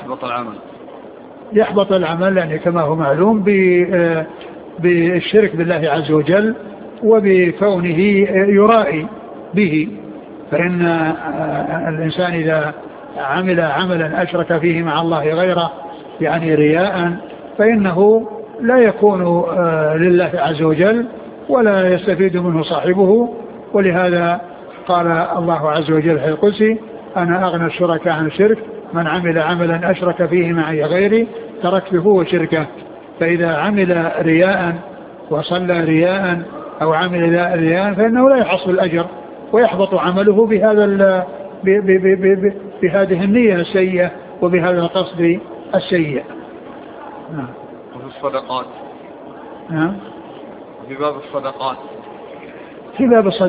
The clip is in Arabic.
يحبط العمل؟ يحبط العمل يعني كما هو معلوم بالشرك بالله عز وجل وبكونه يرائي به. فإن الإنسان إذا عمل عملا أشرك فيه مع الله غيره يعني رياء فإنه لا يكون لله عز وجل ولا يستفيد منه صاحبه. ولهذا قال الله عز وجل في القدس: أنا أغنى الشركاء عن الشرك، من عمل عملا أشرك فيه معي غيري تركته وشركه. فإذا عمل رياء وصلى رياء أو عمل رياء فإنه لا يحصل الأجر ويحبط عمله بهذه النية السيئة وبهذا القصد السيء. وفي الصدقات، في باب الصدقات، في باب الصدقات